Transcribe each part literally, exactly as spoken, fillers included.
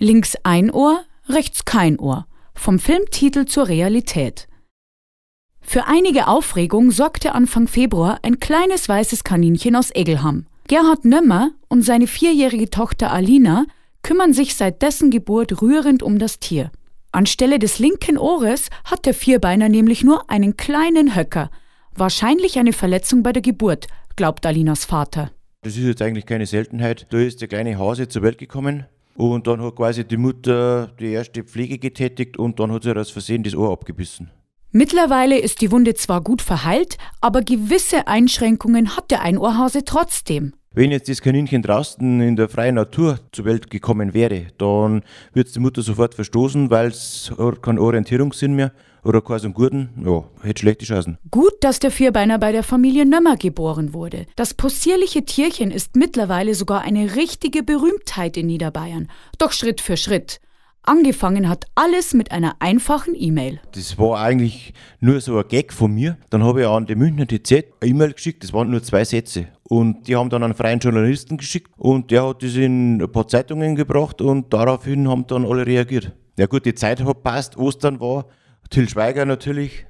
Links ein Ohr, rechts kein Ohr. Vom Filmtitel zur Realität. Für einige Aufregung sorgte Anfang Februar ein kleines weißes Kaninchen aus Egelham. Gerhard Nömmer und seine vierjährige Tochter Alina kümmern sich seit dessen Geburt rührend um das Tier. Anstelle des linken Ohres hat der Vierbeiner nämlich nur einen kleinen Höcker. Wahrscheinlich eine Verletzung bei der Geburt, glaubt Alinas Vater. Das ist jetzt eigentlich keine Seltenheit. Da ist der kleine Hase zur Welt gekommen und dann hat quasi die Mutter die erste Pflege getätigt und dann hat sie aus Versehen das Ohr abgebissen. Mittlerweile ist die Wunde zwar gut verheilt, aber gewisse Einschränkungen hat der Einohrhase trotzdem. Wenn jetzt das Kaninchen draußen in der freien Natur zur Welt gekommen wäre, dann würde es die Mutter sofort verstoßen, weil es keinen Orientierungssinn mehr oder keinen guten, ja, hätte schlechte Chancen. Gut, dass der Vierbeiner bei der Familie Nömmer geboren wurde. Das possierliche Tierchen ist mittlerweile sogar eine richtige Berühmtheit in Niederbayern. Doch Schritt für Schritt. Angefangen hat alles mit einer einfachen E-Mail. Das war eigentlich nur so ein Gag von mir. Dann habe ich an die Münchner T Z eine E-Mail geschickt, das waren nur zwei Sätze. Und die haben dann einen freien Journalisten geschickt und der hat das in ein paar Zeitungen gebracht und daraufhin haben dann alle reagiert. Ja gut, die Zeit hat passt, Ostern war, Till Schweiger natürlich.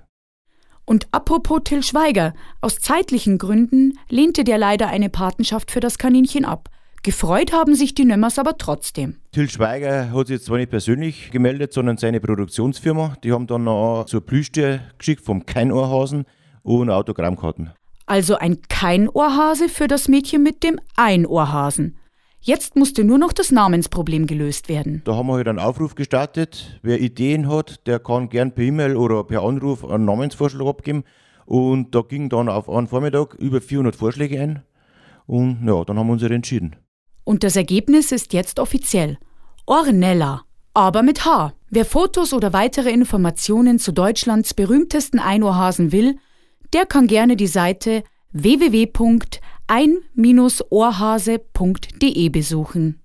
Und apropos Till Schweiger, aus zeitlichen Gründen lehnte der leider eine Patenschaft für das Kaninchen ab. Gefreut haben sich die Nömmers aber trotzdem. Till Schweiger hat sich jetzt zwar nicht persönlich gemeldet, sondern seine Produktionsfirma. Die haben dann noch so ein Plüschtier geschickt vom Keinohrhasen und Autogrammkarten. Also ein Keinohrhase für das Mädchen mit dem Einohrhasen. Jetzt musste nur noch das Namensproblem gelöst werden. Da haben wir halt einen Aufruf gestartet. Wer Ideen hat, der kann gern per E-Mail oder per Anruf einen Namensvorschlag abgeben. Und da ging dann auf einen Vormittag über vierhundert Vorschläge ein. Und ja, dann haben wir uns entschieden. Und das Ergebnis ist jetzt offiziell. Ornella, aber mit H. Wer Fotos oder weitere Informationen zu Deutschlands berühmtesten Einohrhasen will, der kann gerne die Seite w w w punkt ein Bindestrich ohrhase punkt de besuchen.